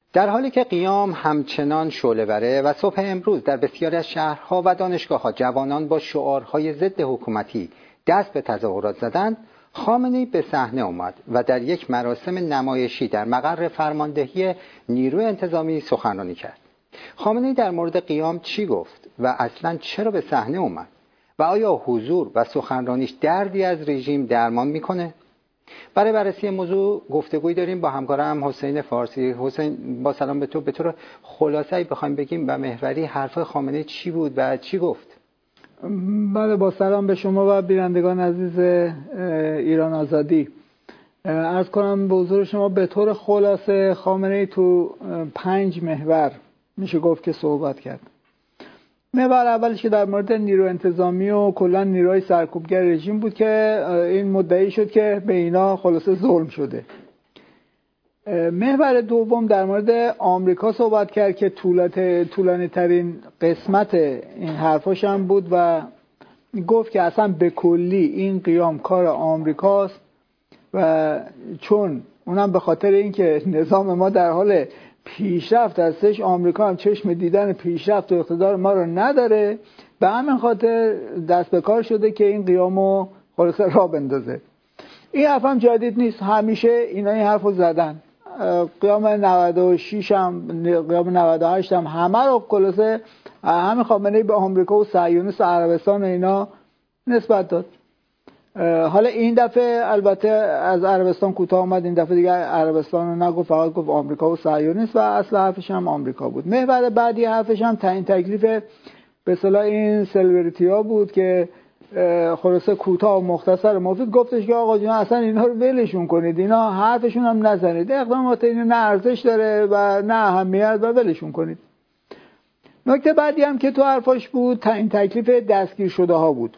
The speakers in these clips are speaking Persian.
در حالی که قیام همچنان شعله‌وره و صبح امروز در بسیاری از شهرها و دانشگاه‌ها جوانان با شعارهای ضد حکومتی دست به تظاهرات زدند، خامنه‌ای به صحنه آمد و در یک مراسم نمایشی در مقر فرماندهی نیروی انتظامی سخنرانی کرد. خامنه‌ای در مورد قیام چی گفت و اصلاً چرا به صحنه آمد و آیا حضور و سخنرانیش دردی از رژیم درمان میکنه؟ برای بررسی موضوع گفتگویی داریم با همکارم حسین فارسی. حسین، با سلام به تو. به طور خلاصه‌ای بخوایم بگیم و محوری حرفای خامنه‌ای چی بود و چی گفت؟ بله، با سلام به شما و بینندگان عزیز ایران آزادی. عرض کنم به حضور شما به طور خلاصه خامنه‌ای تو 5 محور میشه گفت که صحبت کرد. محور اولش که در مورد نیرو انتظامی و کلا نیروهای سرکوبگر رژیم بود که این مدعی شد که به اینا خلاصه ظلم شده. محور دوم در مورد آمریکا صحبت کرد که طولانی ترین قسمت این حرفاش هم بود و گفت که اصلا به کلی این قیام کار آمریکاست و چون اونم به خاطر اینکه نظام ما در حال پیشرفت هستش، آمریکا هم چشم دیدن پیشرفت و اقتدار ما رو نداره، به همین خاطر دست به کار شده که این قیامو خلاصه راه بندازه. این حرف هم جدید نیست، همیشه اینا این حرفو زدن. قیام 96 هم قیام 98 هم همه رو خلاصه همین خامنه‌ای به آمریکا و صهیونیست و عربستان و اینا نسبت داد. حالا این دفعه البته از عربستان کوتاه اومد، این دفعه دیگه عربستان رو نگفت، فقط گفت آمریکا و صهیونیست و اصل حرفش هم آمریکا بود. محور بعدی حرفش هم تعیین تکلیف به اصطلاح این سلبریتی‌ها بود که خلاصه کوتاه و مختصر مفید گفتش که آقا جون اصلا اینا رو ولشون کنید، اینا حرفشون هم نزنید، اقدامات اینا نه ارزش داره و نه اهمیت و ولشون کنید. نکته بعدی هم که تو حرفاش بود تعیین تکلیف دستگیر شده ها بود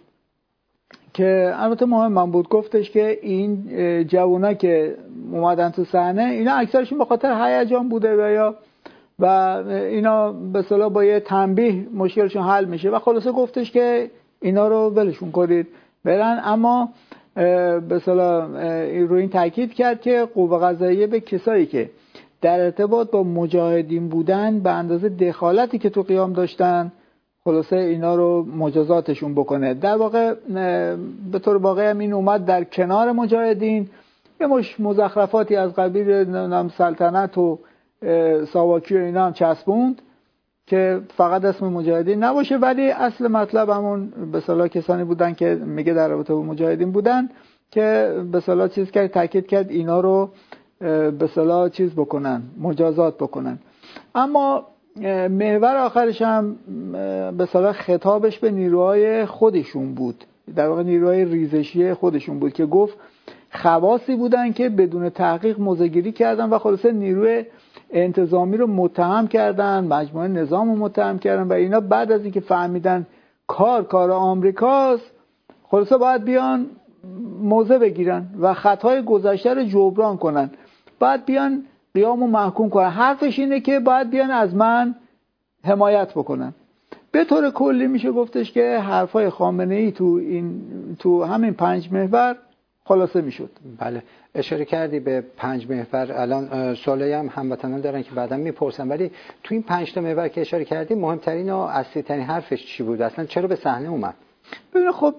که البته مهم من بود. گفتش که این جوونا که اومدن تو صحنه اینا اکثرشون به خاطر هیجان بوده و اینا به اصطلاح با یه تنبیه مشکلشون حل میشه و خلاصه گفتش که اینا رو ولشون کنید برن. اما به اصطلاح روی این تاکید کرد که قوه قضاییه به کسایی که در ارتباط با مجاهدین بودن به اندازه دخالتی که تو قیام داشتن خلاصه اینا رو مجازاتشون بکنه. در واقع به طور واقعی هم این اومد در کنار مجاهدین یه مش مزخرفاتی از قبیل سلطنت و ساواکی و اینا هم چسبوند که فقط اسم مجاهدین نباشه، ولی اصل مطلب همون به اصطلاح کسانی بودن که میگه در رابطه با مجاهدین بودن که به اصطلاح چیز کرد، تاکید کرد اینا رو به اصطلاح چیز بکنن، مجازات بکنن. اما محور آخرش هم به اصطلاح خطابش به نیروهای خودشون بود، در واقع نیروهای ریزشی خودشون بود که گفت خواصی بودن که بدون تحقیق موضع‌گیری کردن و خلاصه نیروی انتظامی رو متهم کردن، مجموعه نظام رو متهم کردن و اینا بعد از اینکه فهمیدن کار آمریکاست خلاصه باید بیان موضع بگیرن و خطای گذشته رو جبران کنن، باید بیان قیامو محکوم کنن. حرفش اینه که باید بیان از من حمایت بکنن. به طور کلی میشه گفتش که حرفای خامنه‌ای تو همین 5 محور خلاصه میشد. بله، اشاره کردی به 5 محور. الان سوالی هم هموطنان دارن که بعداً میپرسن، ولی تو این 5 تا محور که اشاره کردی مهمترین و اصلی ترین حرفش چی بود؟ اصلا چرا به صحنه اومد؟ ببین خب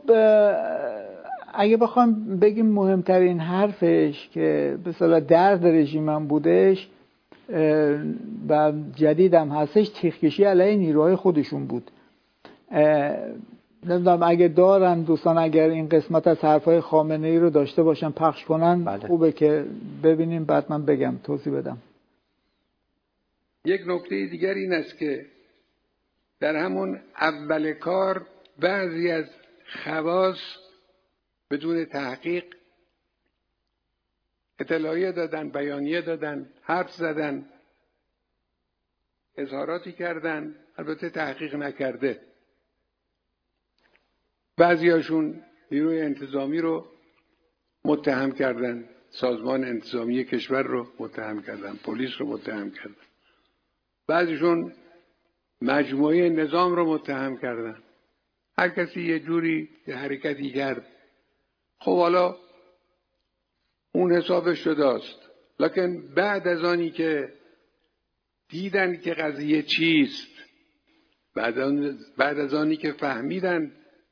اگه بخوام بگیم مهمترین حرفش که به اصطلاح درد رژیمم بودش و جدیدم هستش، تیغ‌کشی علیه نیروهای خودشون بود. نمیدونم اگه دارن دوستان اگر این قسمت از حرفای خامنه‌ای رو داشته باشن پخش کنن. بله. خوبه که ببینیم بعد من بگم توضیح بدم. یک نکته دیگر این است که در همون اول کار بعضی از خواص بدون تحقیق اطلاعیه دادن، بیانیه دادن، حرف زدن، اظهاراتی کردن، البته تحقیق نکرده. بعضیاشون نیروی انتظامی رو متهم کردن، سازمان انتظامی کشور رو متهم کردن، پلیس رو متهم کردن، بعضیشون مجموعه نظام رو متهم کردن. هر کسی یه جوری یه حرکتی کرد. خب حالا اون حسابش شده است، لکن بعد از آنی که دیدن که قضیه چیست، بعد از آنی که فهمیدن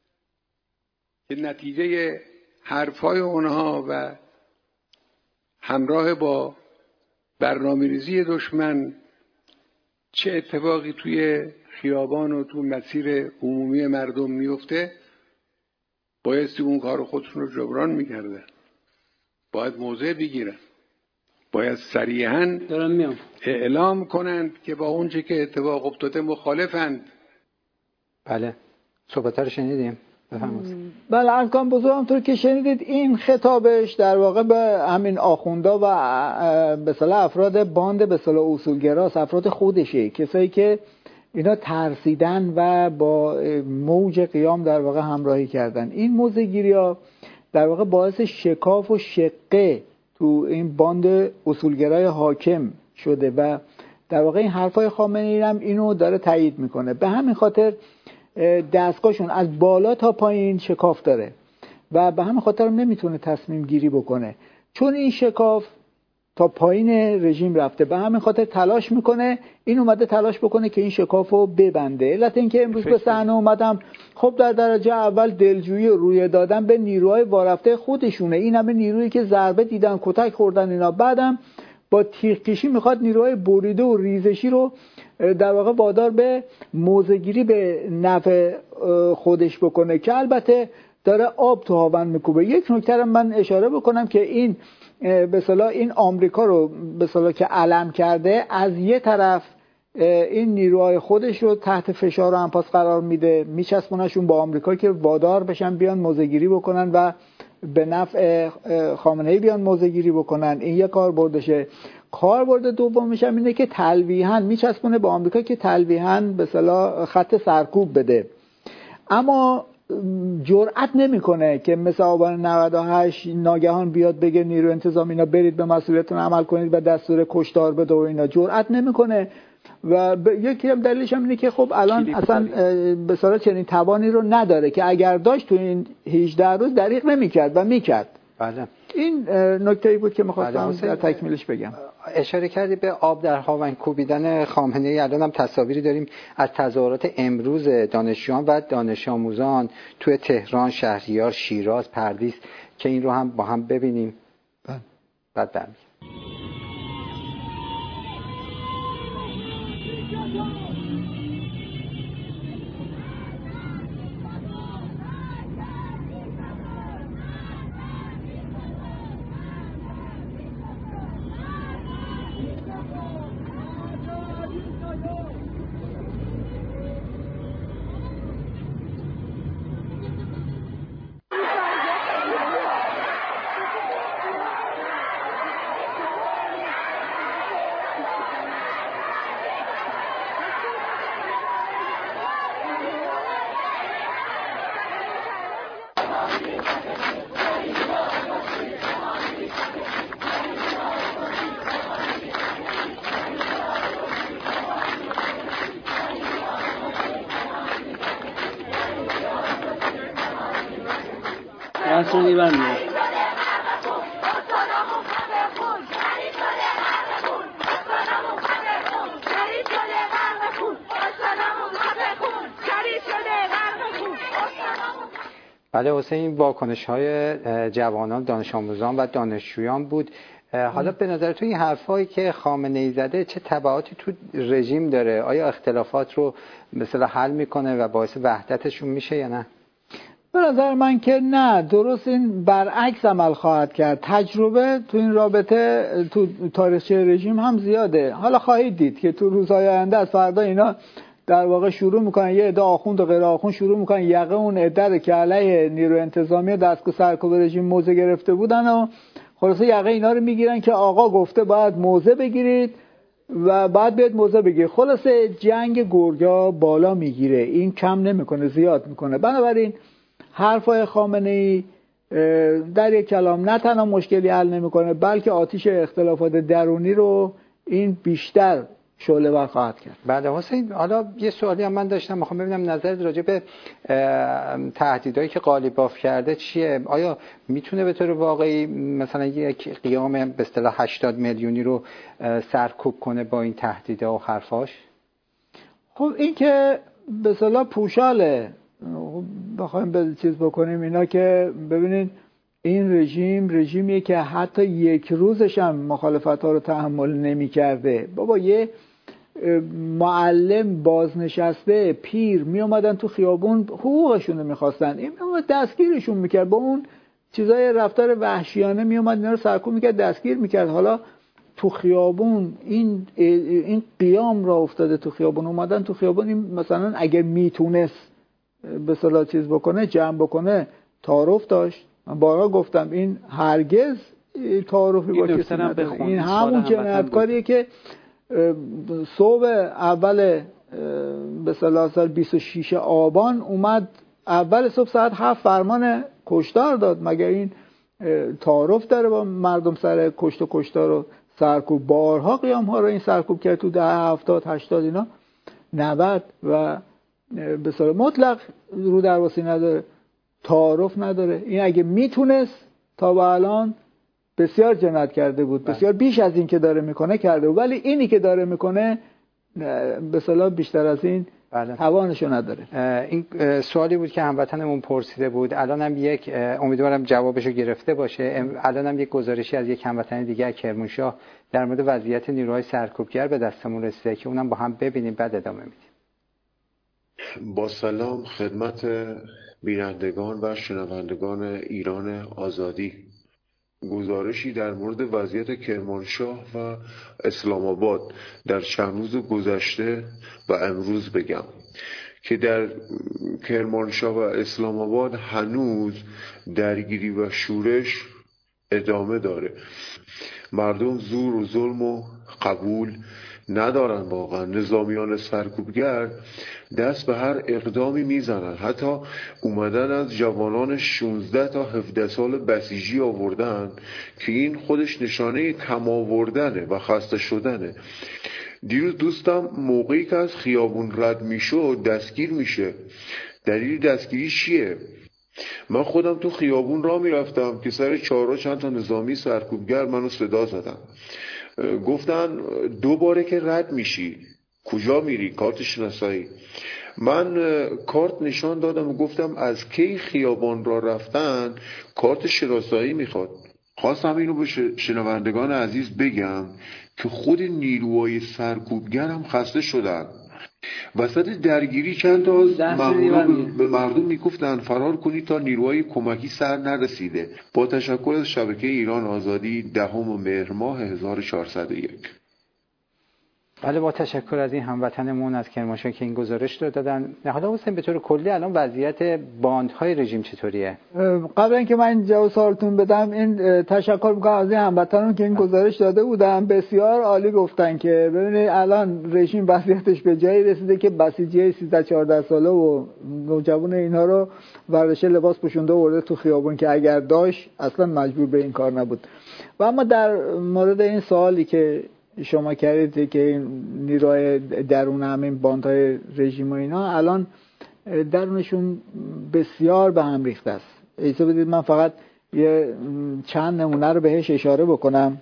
که نتیجه حرفای اونها و همراه با برنامه‌ریزی دشمن چه اتفاقی توی خیابان و تو مسیر عمومی مردم میفته، بایستی اون کار خودشون رو جبران میکردن. باید موضع بگیرن، باید صریحاً اعلام کنند که با اونچه که اتفاق افتاده مخالفند. بله، صحبت‌ها رو شنیدیم. بفرمایید. بله، ارکان بزرگ همونطور که شنیدید این خطابش در واقع به همین آخوندا و به اصطلاح افراد باند به اصطلاح اصولگراست، افراد خودشه، کسایی که اینا ترسیدن و با موج قیام در واقع همراهی کردن. این موضع‌گیری‌ها در واقع باعث شکاف و شقه تو این باند اصولگرای حاکم شده و در واقع این حرفای خامنه‌ای هم اینو داره تایید میکنه. به همین خاطر دستگاهشون از بالا تا پایین شکاف داره و به همین خاطر هم نمیتونه تصمیم گیری بکنه، چون این شکاف تا پایین رژیم رفته. به همین خاطر تلاش میکنه، این اومده تلاش بکنه که این شکافو ببنده. علت این که امروز به صحنه اومدم، خب در درجه اول دلجویی و روی دادن به نیروهای وارفته خودشونه. این همه نیرویی که ضربه دیدن، کتک خوردن اینا، بعدم با تیغ کشی میخواد نیروهای بریده و ریزشی رو در واقع وادار به موضع‌گیری به نفع خودش بکنه که البته داره آب تو هاون میکوبه. یک نکته من اشاره بکنم که این به اصطلاح این آمریکا رو به اصطلاح که علم کرده، از یه طرف این نیروهای خودش رو تحت فشار و انپاس قرار میده، میچسبونشون با آمریکا که وادار بشن بیان موضع‌گیری بکنن و به نفع خامنه‌ای بیان موضع‌گیری بکنن. این یک کاربردشه. کاربرد دومش هم اینه که تلویحاً میچسبونه با آمریکا که تلویحاً به اصطلاح خط سرکوب بده، اما جرئت نمیکنه که مثل آبان 98 ناگهان بیاد بگه نیرو انتظامی اینا برید به مسئولیتتون عمل کنید و دستور کشتار بده و اینا. جرئت نمیکنه و یکی هم دلیلش هم اینه که خب الان اصلا به اصطلاح چنین توانی رو نداره که اگر داشت تو این 18 روز دریغ نمیکرد و میکرد. بله، این نکته‌ای بود که می‌خواستم در تکمیلش بگم. اشاره کردی به آب در هاون کوبیدن خامنه‌ای. الان هم تصاویری داریم از تظاهرات امروز دانشجویان و دانش آموزان توی تهران، شهریار، شیراز، پردیس که این رو هم با هم ببینیم. بعد برمیگردیم. بله حسین، واکنش‌های جوانان، دانش آموزان و دانشجویان بود. حالا به نظر تو این حرفایی که خامنه‌ای زده چه تبعاتی تو رژیم داره؟ آیا اختلافات رو مثلا حل میکنه و باعث وحدتشون میشه یا نه؟ به نظر من که نه، درست این برعکس عمل خواهد کرد. تجربه تو این رابطه تو تاریخچه رژیم هم زیاده. حالا خواهید دید که تو روزهای آینده از فردا اینا در واقع شروع میکنن، یه عده آخوند و غیر آخوند شروع میکنن یقه اون عده که علیه نیروی انتظامی دستگاه سرکوب رژیم موضع گرفته بودن و خلاصه یقه اینا رو میگیرن که آقا گفته باید موضع بگیرید و بعد بیاد موضع بگیرید. خلاصه جنگ گرگا بالا میگیره، این کم نمیکنه، زیاد میکنه. بنابراین حرفای خامنه‌ای در یک کلام نه تنها مشکلی حل نمیکنه، بلکه آتش اختلافات درونی رو این بیشتر شعله‌ور خواهد کرد. بله حسین، حالا یه سوالی هم من داشتم، میخوام ببینم نظرت راجع به تهدیدایی که قالیباف کرده چیه؟ آیا میتونه به طور واقعی مثلا یک قیام به اصطلاح 80 میلیونی رو سرکوب کنه با این تهدیدها و حرفاش؟ خب این که به اصطلاح پوشاله، بخوایم به چیز بکنیم اینا که ببینید این رژیمیه که حتی یک روزش هم مخالفت‌ها رو تحمل نمی‌کرده. بابا یه معلم بازنشسته پیر می اومدن تو خیابون حقوقشون رو می‌خواستن، این دستگیرشون می‌کرد، با اون چیزای رفتار وحشیانه می اومد اینا رو سرکوب می‌کرد، دستگیر می‌کرد. حالا تو خیابون این قیام را افتاده، تو خیابون اومدن، تو خیابون این مثلا اگه میتونست به اصطلاح چیز بکنه، جمع بکنه، تعارف داشت. من بارها گفتم این هرگز تعارفی با کسی نداره. این همون جنایتکاریه که صبح اول به اصطلاح سال 26 آبان اومد اول صبح ساعت 7 فرمان کشتار داد. مگر این تعارف داره با مردم سر کشت و کشتار رو سرکوب؟ بارها قیام ها رو این سرکوب کرد تو 10 70 80 اینا 90 و به اصطلاح مطلق رو درواسی نداره، تعارف نداره. این اگه میتونست تا به الان بسیار جنایت کرده بود، بسیار بیش از این که داره میکنه کرده بود، ولی اینی که داره میکنه به اصطلاح بیشتر از این توانشو نداره. این سوالی بود که هموطنمون پرسیده بود، الانم یک امیدوارم جوابشو گرفته باشه. الانم یک گزارشی از یک هموطن دیگه کرمانشاه در مورد وضعیت نیروهای سرکوبگر به دستمون رسیده که اونم با هم ببینیم بعد ادامه میدیم. با سلام خدمت بینندگان و شنوندگان ایران آزادی. گزارشی در مورد وضعیت کرمانشاه و اسلام آباد در چند روز گذشته و امروز بگم که در کرمانشاه و اسلام آباد هنوز درگیری و شورش ادامه داره. مردم زور و ظلم و قبول ندارن. واقعا نظامیان سرکوبگر دست به هر اقدامی میزنن. حتی اومدن از جوانان 16 تا 17 سال بسیجی آوردن که این خودش نشانه کم آوردنه و خسته شدنه. دیروز دوستم موقعی که از خیابون رد میشد دستگیر میشه. دلیل دستگیری چیه؟ من خودم تو خیابون راه میرفتم که سر چهارراه چند تا نظامی سرکوبگر منو صدا زدن، گفتن 2 باره که رد میشی، کجا میری؟ کارت شناسایی. من کارت نشان دادم و گفتم از کی خیابان را رفتن کارت شناسایی میخواد. خواستم اینو به شنوندگان عزیز بگم که خود نیروهای سرکوبگر هم خسته شدن. وسط درگیری چند تا از مامورا به مردم میگفتن فرار کنید تا نیروهای کمکی سر نرسیده. با تشکر از شبکه ایران آزادی 10 مهر ماه 1401. بله با تشکر از این هموطنمون از کرمانشاه که این گزارش رو دادن. حالا حسین به طور کلی الان وضعیت باندهای رژیم چطوریه؟ قبل اینکه من جواب سوالتون بدم این تشکر میکنم از این هموطنان که این گزارش داده بودن، بسیار عالی گفتن که ببینید الان رژیم وضعیتش به جایی رسیده که بسیجی 13 14 ساله و نوجوان اینها رو ورزش لباس پوشونده ورده تو خیابون که اگر داشت اصلا مجبور به این کار نبود. و اما در مورد این سوالی که شما کردید که این نیروهای درون همین باندهای رژیم و اینا الان درونشون بسیار به هم ریخته است. اجازه بدید من فقط یه چند نمونه رو بهش اشاره بکنم.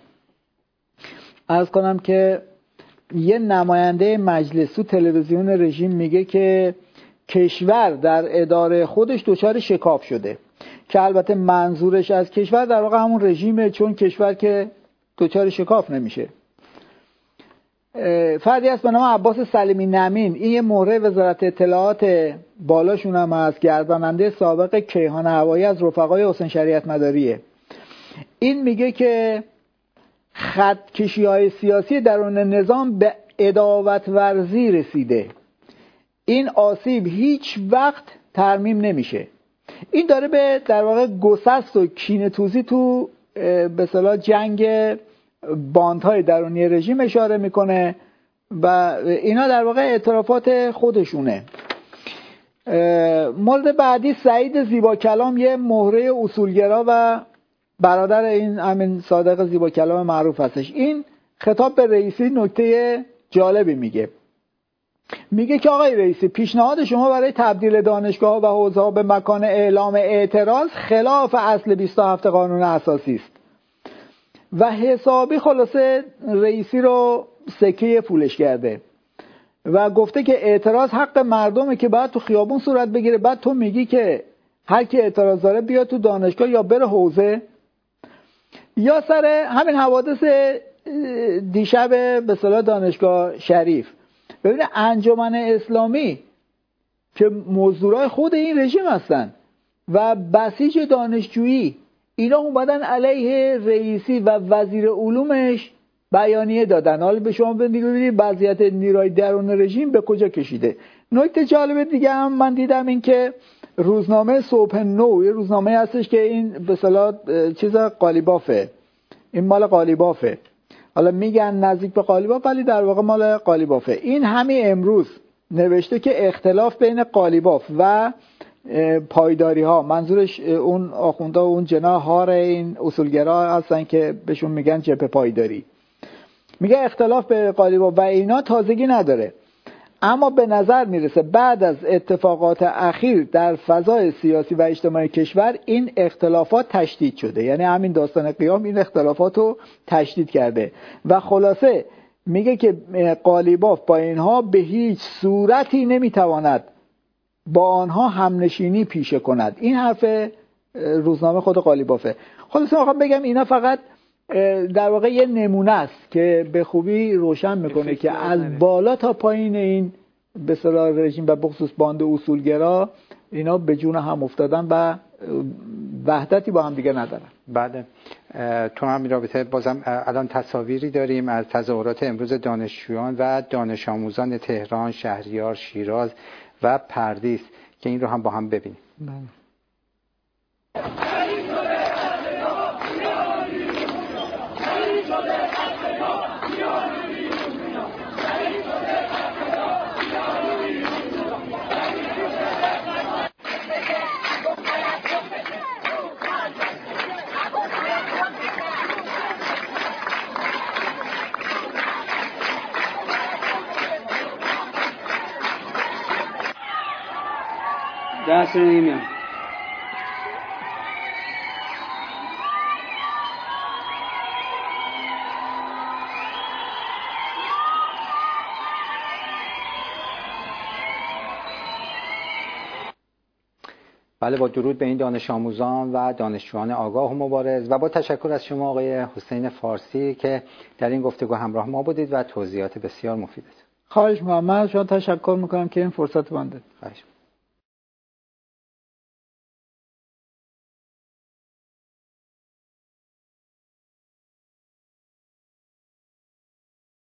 عرض کنم که یه نماینده مجلس تو تلویزیون رژیم میگه که کشور در اداره خودش دچار شکاف شده، که البته منظورش از کشور در واقع همون رژیمه، چون کشور که دچار شکاف نمیشه. فردی هست به نام عباس سلیمی نمین، این یه مهره وزارت اطلاعات بالاشون هم هست، گرداننده سابق کیهان هوایی از رفقای حسین شریعت مداریه. این میگه که خط کشی‌های سیاسی درون نظام به عداوت ورزی رسیده، این آسیب هیچ وقت ترمیم نمیشه. این داره به در واقع گسست و کینه‌توزی تو به اصطلاح جنگ باندهای درونی رژیم اشاره میکنه و اینا در واقع اعترافات خودشونه. مورد بعدی سعید زیباکلام، یه مهره اصولگرا و برادر این همین صادق زیباکلام معروف هستش. این خطاب به رئیسی نکته جالبی میگه که آقای رئیسی، پیشنهاد شما برای تبدیل دانشگاه و حوزه‌ها به مکان اعلام اعتراض خلاف اصل 27 قانون اساسی است و حسابی خلاصه رئیسی رو سکه پولش کرده و گفته که اعتراض حق مردمه که باید تو خیابون صورت بگیره. بعد تو میگی که هر کی اعتراض داره بیاد تو دانشگاه یا بره حوزه. یا سر همین حوادث دیشب به اصطلاح دانشگاه شریف، ببینید انجمن اسلامی که مزدورای خود این رژیم هستن و بسیج دانشجویی، اینا اومدن علیه رئیسی و وزیر علومش بیانیه دادن. حالا به شما ببینید وضعیت نیروی درون رژیم به کجا کشیده. نکته جالب دیگه هم من دیدم این که روزنامه صبح نو، یه روزنامه هستش که این به اصطلاح چیز قالیبافه، این مال قالیبافه، حالا میگن نزدیک به قالیباف ولی در واقع مال قالیبافه. این همین امروز نوشته که اختلاف بین قالیباف و پایداری ها، منظورش اون آخونده و اون جناح هار این اصولگرا هستن که بهشون میگن جبهه پایداری، میگه اختلاف به قالیباف و اینا تازگی نداره، اما به نظر میرسه بعد از اتفاقات اخیر در فضای سیاسی و اجتماعی کشور این اختلافات تشدید شده. یعنی همین داستان قیام این اختلافات رو تشدید کرده و خلاصه میگه که قالیباف با اینها به هیچ صورتی نمیتواند با آنها همنشینی پیشه کند. این حرف روزنامه خود قالیبافه. خلاصه میخوام بگم اینا فقط در واقع یه نمونه است که به خوبی روشن میکنه که از بالا تا پایین این به اصطلاح رژیم و بخصوص باند اصولگرا اینا به جون هم افتادن و وحدتی با هم دیگه ندارن. بله، تو همین رابطه بازم الان تصاویری داریم از تظاهرات امروز دانشجویان و دانش آموزان تهران، شهریار، شیراز و پردیس که این رو هم با هم ببینیم. دست نمیام. بله، با درود به این دانش آموزان و دانشجویان آگاه و مبارز و با تشکر از شما آقای حسین فارسی که در این گفتگو همراه ما بودید و توضیحات بسیار مفیدت. خواهش می‌کنم. من از شما تشکر می‌کنم که این فرصت بنده. خواهش.